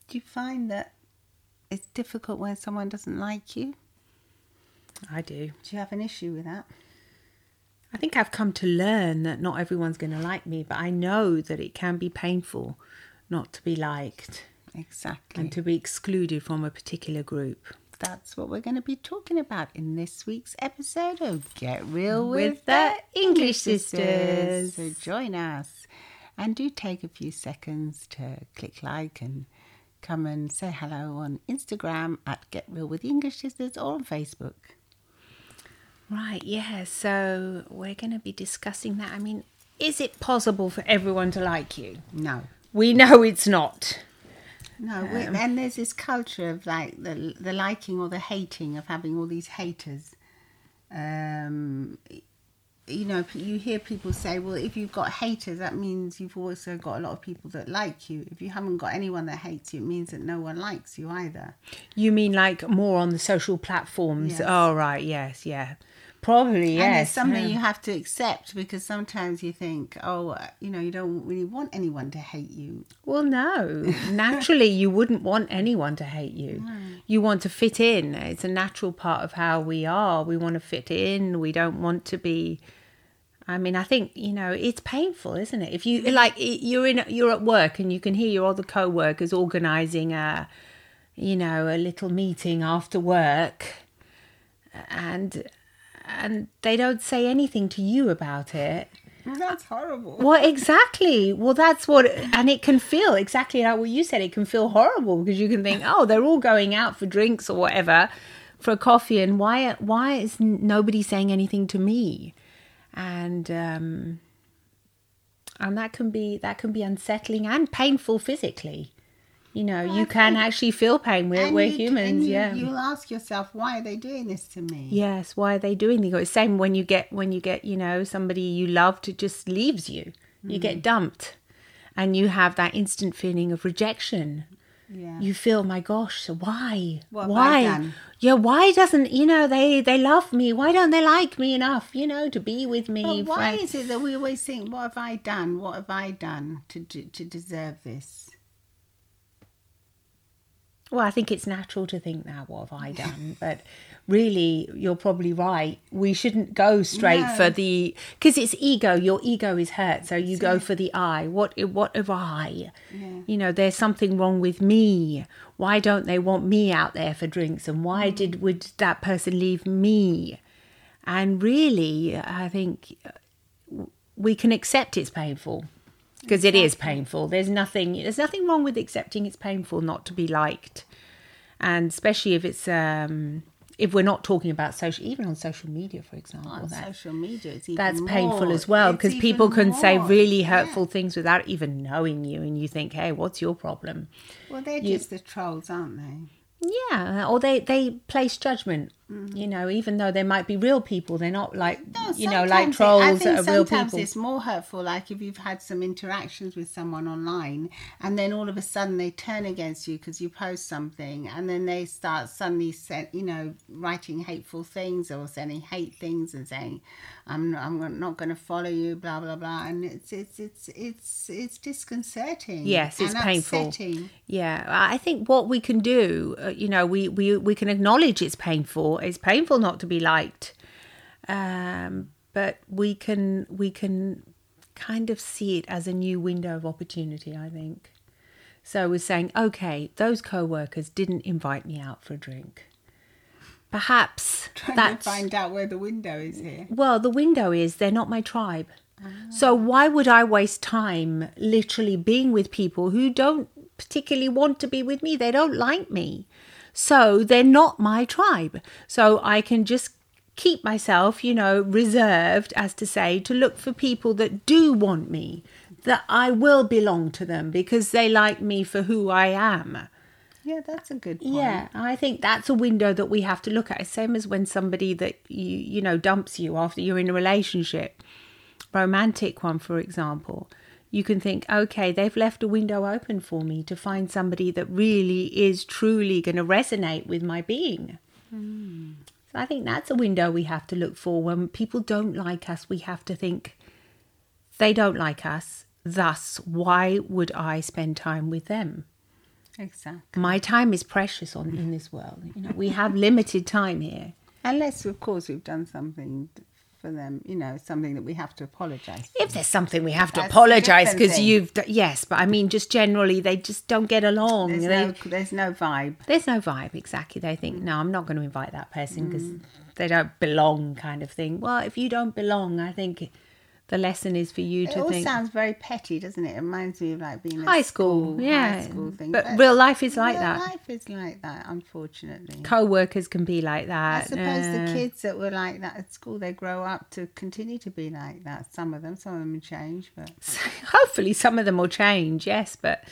Do you find that it's difficult when someone doesn't like you? I do. Do you have an issue with that? I think I've come to learn that not everyone's going to like me, but I know that it can be painful not to be liked. Exactly. And to be excluded from a particular group. That's what we're going to be talking about in this week's episode of Get Real with the English Sisters. So join us and do take a few seconds to click like and come and say hello on Instagram at Get Real with English Sisters or on Facebook. Right, yeah, so we're going to be discussing that. I mean, is it possible for everyone to like you? No. We know it's not. No, and there's this culture of like the liking or the hating, of having all these haters. You know, you hear people say, well, if you've got haters, that means you've also got a lot of people that like you. If you haven't got anyone that hates you, it means that no one likes you either. You mean like more on the social platforms? Yes. Oh, right, yes, yeah. Probably, yes. And it's something you have to accept, because sometimes you think, oh, you know, you don't really want anyone to hate you. Well, no. Naturally, you wouldn't want anyone to hate you. No. You want to fit in. It's a natural part of how we are. We want to fit in. We don't want to be... I mean, I think, you know, it's painful, isn't it? If you, like, you're at work and you can hear your other co-workers organising a little meeting after work, and they don't say anything to you about it. That's horrible. Well, exactly. Well, that's what... And it can feel exactly like what you said. It can feel horrible because you can think, oh, they're all going out for drinks or whatever, for a coffee, and why is nobody saying anything to me? And that can be unsettling and painful physically. You know, you can actually feel pain. We're humans, yeah. You'll ask yourself, why are they doing this to me? Yes, why are they doing this? It's the same when you get, you know, somebody you loved just leaves you. You get dumped, and you have that instant feeling of rejection. Yeah. You feel, my gosh, why? What have I done? Yeah, why doesn't, you know, they love me? Why don't they like me enough, you know, to be with me? But why is it that we always think, what have I done? What have I done to deserve this? Well, I think it's natural to think that, what have I done? But really, you're probably right. We shouldn't go straight for the... Because it's ego. Your ego is hurt, so you go for the I. What have I? Yeah. You know, there's something wrong with me. Why don't they want me out there for drinks? And why would that person leave me? And really, I think we can accept it's painful. Because it is painful. There's nothing wrong with accepting it's painful not to be liked. And especially if it's if we're not talking about even on social media, for example. Social media, it's even that's more painful as well, because people can say really hurtful things without even knowing you, and you think, hey, what's your problem? Well, they're just the trolls, aren't they? Yeah, or they place judgment. You know, even though they might be real people, they're not like, like trolls that are real people. Sometimes it's more hurtful, like if you've had some interactions with someone online and then all of a sudden they turn against you because you post something, and then they start suddenly writing hateful things or sending hate things and saying, I'm not going to follow you, blah, blah, blah. And it's disconcerting. Yes, it's painful. Upsetting. Yeah, I think what we can do, we can acknowledge it's painful. It's painful not to be liked, but we can kind of see it as a new window of opportunity, I think. So we're saying, okay, those co-workers didn't invite me out for a drink. Perhaps trying to find out where the window is here. Well, the window is they're not my tribe. So why would I waste time literally being with people who don't particularly want to be with me? They don't like me. So they're not my tribe. So I can just keep myself, reserved, as to say, to look for people that do want me, that I will belong to them because they like me for who I am. Yeah, that's a good point. Yeah, I think that's a window that we have to look at. Same as when somebody that, dumps you after you're in a relationship, romantic one, for example. You can think, okay, they've left a window open for me to find somebody that really is truly going to resonate with my being. So I think that's a window we have to look for. When people don't like us, we have to think, they don't like us, thus, why would I spend time with them? Exactly. My time is precious in this world. You know, we have limited time here. Unless, of course, we've done something for them, something that we have to apologise for. If there's something we have to That's a apologise different because thing. yes, but I mean, just generally, they just don't get along. There's no vibe. There's no vibe, exactly. They think, no, I'm not going to invite that person because they don't belong, kind of thing. Well, if you don't belong, I think the lesson is for you It to all think. sounds very petty, doesn't it? It reminds me of like being High school, high school thing. But real life is like real that. Life is like that, unfortunately. Co-workers can be like that. I suppose the kids that were like that at school, they grow up to continue to be like that. Some of them change, but Hopefully some of them will change, yes, but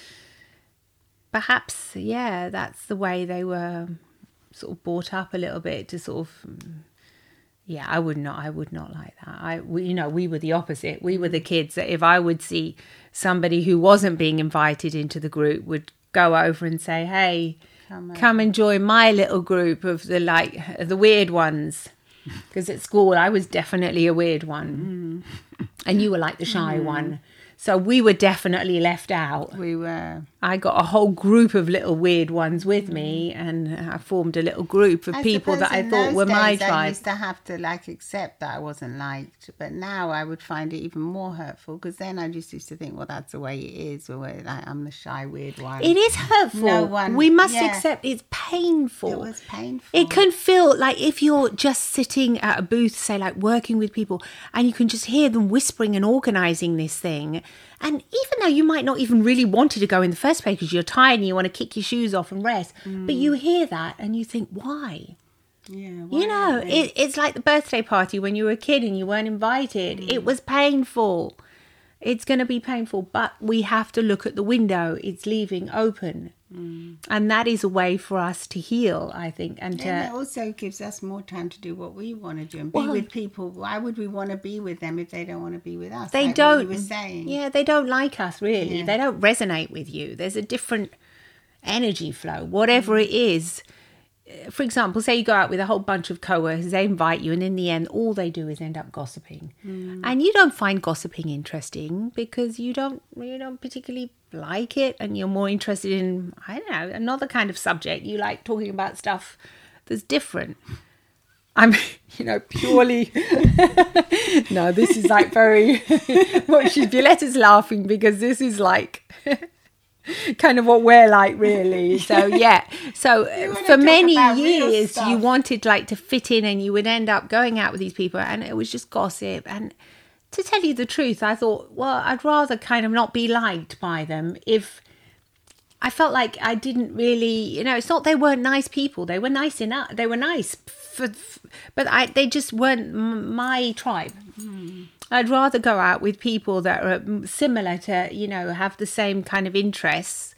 perhaps, yeah, that's the way they were sort of brought up a little bit to sort of... Yeah, I would not like that. We were the opposite. We were the kids that if I would see somebody who wasn't being invited into the group, would go over and say, "Hey, come and join my little group of the weird ones." Because at school I was definitely a weird one, and you were like the shy one. So we were definitely left out. We were. I got a whole group of little weird ones with me, and I formed a little group of people that I thought were my tribe. I used to have to accept that I wasn't liked, but now I would find it even more hurtful because then I just used to think, well, that's the way it is. Or I'm the shy, weird one. It is hurtful. We must accept it's painful. It was painful. It can feel like if you're just sitting at a booth, say like working with people, and you can just hear them whispering and organising this thing. And even though you might not even really wanted to go in the first place because you're tired and you want to kick your shoes off and rest, but you hear that and you think, why? Yeah, it's like the birthday party when you were a kid and you weren't invited. It was painful. It's going to be painful, but we have to look at the window. It's leaving open. And that is a way for us to heal, I think. And it also gives us more time to do what we want to do and be with people. Why would we want to be with them if they don't want to be with us? They like don't. What you were saying. Yeah, they don't like us, really. Yeah. They don't resonate with you. There's a different energy flow, whatever it is. For example, say you go out with a whole bunch of co-workers, they invite you, and in the end, all they do is end up gossiping. And you don't find gossiping interesting because you don't particularly like it, and you're more interested in, I don't know, another kind of subject. You like talking about stuff that's different. I'm, purely... No, this is like very... Violetta's laughing because this is like... kind of what we're like, really. So yeah, so for many years you wanted to fit in, and you would end up going out with these people and it was just gossip. And to tell you the truth, I thought, well, I'd rather kind of not be liked by them if I felt like I didn't really, it's not they weren't nice people. They were nice enough. They were nice, but they just weren't my tribe. I'd rather go out with people that are similar to, have the same kind of interests,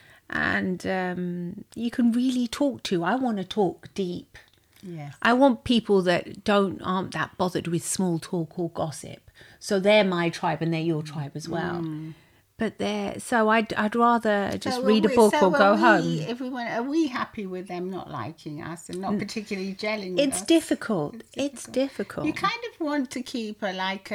and you can really talk to. I want to talk deep. Yes. I want people that aren't that bothered with small talk or gossip. So they're my tribe and they're your tribe as well. But I'd rather just read a book or go home. Are we happy with them not liking us and not particularly gelling with us? It's difficult. It's difficult. You kind of want to keep like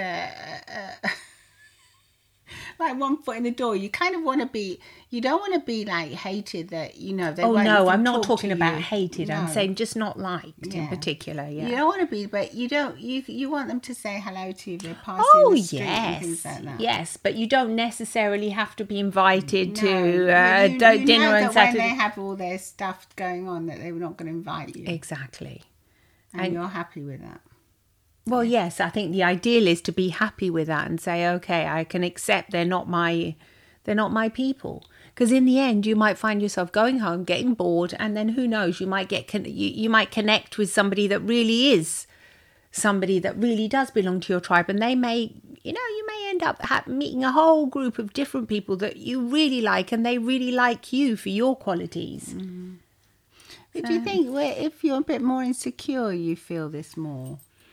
one foot in the door. You kind of want to be. You don't want to be like hated that they won't no, even I'm not talk talking to about you. hated. No. I'm saying just not liked in particular. Yeah. You don't want to be, but you don't. You want them to say hello to you. They're passing the street and things like that. Yes, but you don't necessarily have to be invited to you dinner know on that Saturday. when they have all their stuff going on, that they were not going to invite you, Exactly. and you're happy with that. Well, yes, I think the ideal is to be happy with that and say, okay, I can accept they're not my people. Because in the end, you might find yourself going home, getting bored, and then who knows, you might you might connect with somebody that really is somebody that really does belong to your tribe, and they may, you may end up meeting a whole group of different people that you really like, and they really like you for your qualities. But do you think if you're a bit more insecure, you feel this more?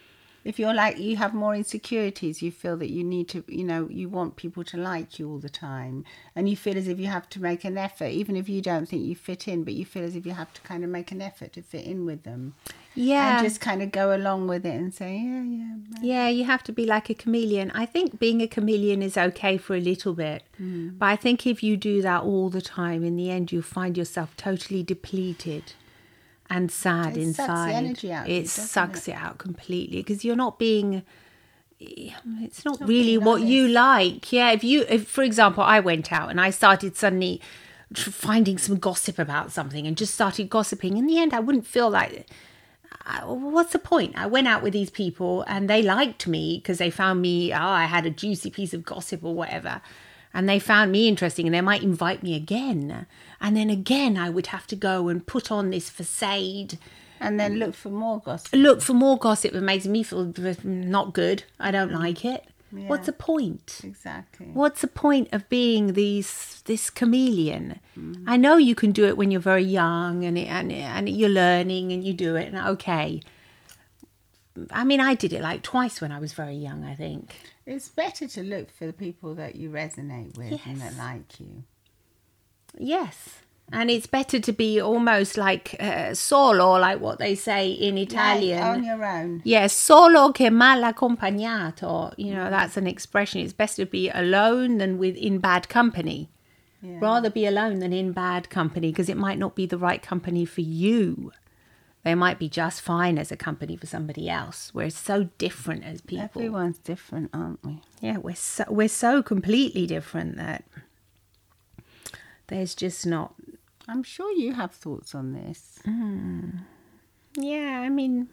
if you're like, you have more insecurities, you feel that you need to, you want people to like you all the time, and you feel as if you have to make an effort, even if you don't think you fit in, but you feel as if you have to kind of make an effort to fit in with them. Yeah. And just kind of go along with it and say, yeah. Yeah, you have to be like a chameleon. I think being a chameleon is okay for a little bit. But I think if you do that all the time, in the end, you'll find yourself totally depleted and sad inside. Sucks the energy out of you, it doesn't sucks it? it out completely, because you're not being... It's not not really being what you honest. like. Yeah, if, for example, I went out and I started suddenly finding some gossip about something and just started gossiping, in the end, I wouldn't feel like... what's the point? I went out with these people and they liked me because they found me, I had a juicy piece of gossip or whatever. And they found me interesting and they might invite me again. And then again, I would have to go and put on this facade. And then look for more gossip. Look for more gossip that makes me feel not good. I don't like it. Yeah. What's the point? Exactly. What's the point of being this chameleon? I know you can do it when you're very young and you're learning and you do it, and okay. I mean, I did it like twice when I was very young, I think. It's better to look for the people that you resonate with and that like you. Yes. And it's better to be almost like solo, like what they say in Italian. Like on your own. Yes, solo che mal accompagnato. That's an expression. It's best to be alone than in bad company. Yeah. Rather be alone than in bad company, because it might not be the right company for you. They might be just fine as a company for somebody else. We're so different as people. Everyone's different, aren't we? Yeah, we're so completely different that there's just not... I'm sure you have thoughts on this. Yeah, I mean,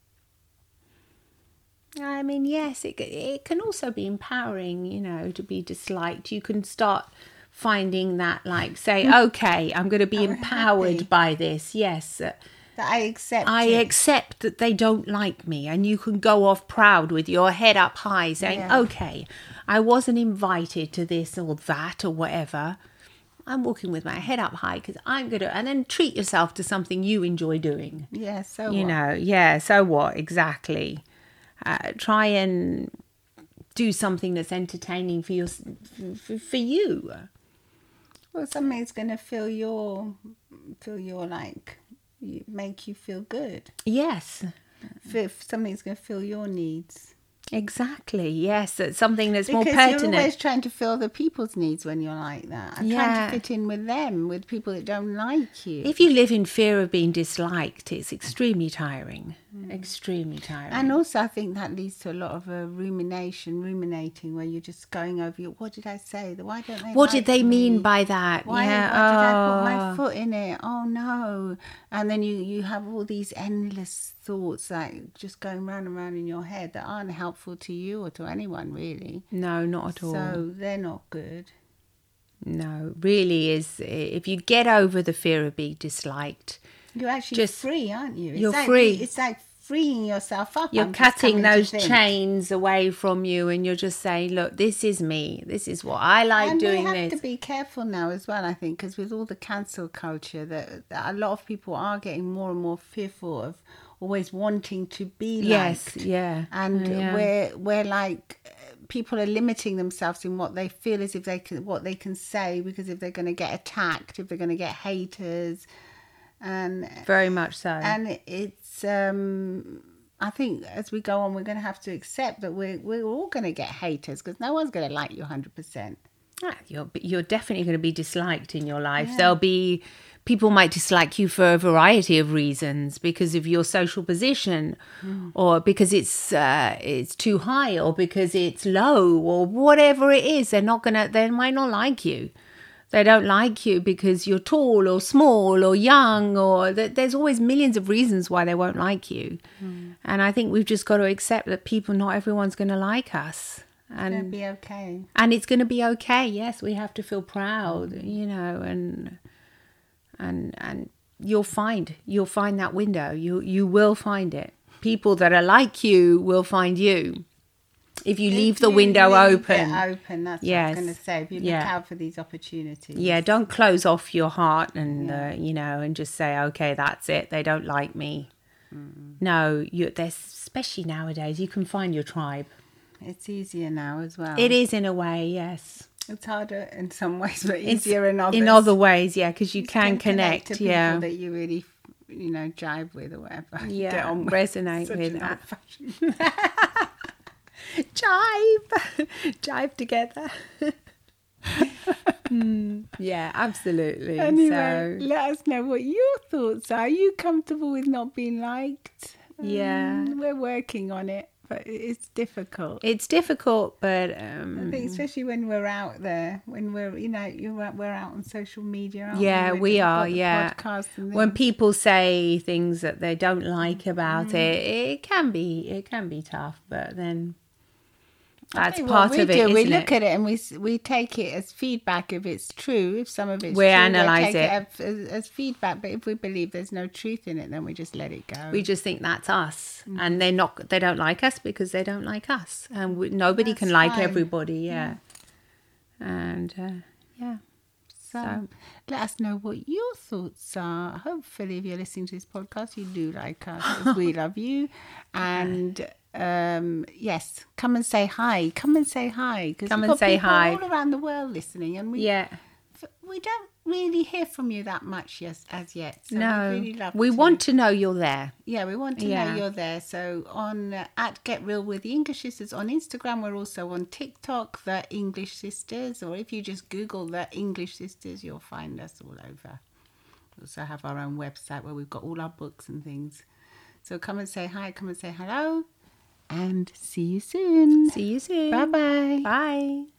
yes, it can also be empowering, to be disliked. You can start finding that, like, say, okay, I'm going to be empowered happy. by this. Yes, That I accept I it. accept that they don't like me, and you can go off proud with your head up high, saying, Yeah. okay, I wasn't invited to this or that or whatever. I'm walking with my head up high because I'm going to... And then treat yourself to something you enjoy doing. Yeah, so You what? know, yeah, so what? Exactly. Try and do something that's entertaining for you. Well, something that's going to fill your like, make you feel good. Yes, Something that's going to fill your needs. exactly. Yes, that's something that's more Because pertinent. you're always trying to fill other people's needs when you're like that. And Yeah. trying to fit in with them, with people that don't like you. If you live in fear of being disliked, it's extremely tiring. Extremely tiring. And also, I think that leads to a lot of ruminating, where you're just going over what did I say? Why don't they? What like did they me? mean by that? Why did I put my foot in it? Oh no! And then you have all these endless thoughts like just going round and round in your head that aren't helpful to you or to anyone really. No, not at all. So they're not good. No, really is. If you get over the fear of being disliked, You're actually Just- free, aren't you? you're like, free. It's like freeing yourself up. you're I'm just cutting coming to those think. chains away from you, and you're just saying, look, this is me. This is what I like And doing we have this. to be careful now as well, I think, because with all the cancel culture, that a lot of people are getting more and more fearful of always wanting to be Yes, liked. yeah. And Yeah. we're like, people are limiting themselves in what they feel as if what they can say, because if they're going to get attacked, if they're going to get haters, and Very much so. it's I think as we go on, we're going to have to accept that we're all going to get haters, because no one's going to like you 100%. You're definitely going to be disliked in your life. There'll be... People might dislike you for a variety of reasons, because of your social position, or because it's too high, or because it's low, or whatever it is. They might not like you. They don't like you because you're tall or small or young, or there's always millions of reasons why they won't like you. And I think we've just got to accept that not everyone's going to like us. It'll be okay. And it's going to be okay. Yes, we have to feel proud, and you'll find that window. You will find it. People that are like you will find you. If you leave the window open. That's Yes. what I was going to say. If you look Yeah. out for these opportunities. Yeah, don't close off your heart and and just say, okay, that's it. They don't like me. No, there's, especially nowadays, you can find your tribe. It's easier now as well. It is in a way, yes. It's harder in some ways, but easier in others. In other ways, yeah, because you can connect to yeah. people that you really, jive with or whatever. Yeah, get on with. resonate with that. Jive together. Yeah, absolutely. Anyway, So, let us know what your thoughts are. Are you comfortable with not being liked? yeah. We're working on it, but it's difficult. It's difficult, but I think especially when we're out there, when we're we're out on social media. Aren't yeah, we? we are. Got the Yeah, podcasts and when things. people say things that they don't like about it can be tough. But then that's part of it, isn't we it? look at it and we take it as feedback if it's true. If some of it's We true, analyse we it. take it as feedback. But if we believe there's no truth in it, then we just let it go. We just think that's us, and they don't like us because they don't like us, and nobody That's can like fine. everybody. Yeah, and yeah. So let us know what your thoughts are. Hopefully, if you're listening to this podcast, you do like us. 'Cause we love you. And yes, come and say hi. Come and say hi. 'Cause Come we've and got say people hi. all around the world listening. And we don't really hear from you that much as yet. So No, we'd really love we to. want to know you're there. Yeah, we want to Yeah. know you're there. So on at Get Real with the English Sisters on Instagram, we're also on TikTok, The English Sisters, or if you just Google The English Sisters, you'll find us all over. We also have our own website where we've got all our books and things. So come and say hi, come and say hello, and see you soon. See you soon. Bye-bye. Bye.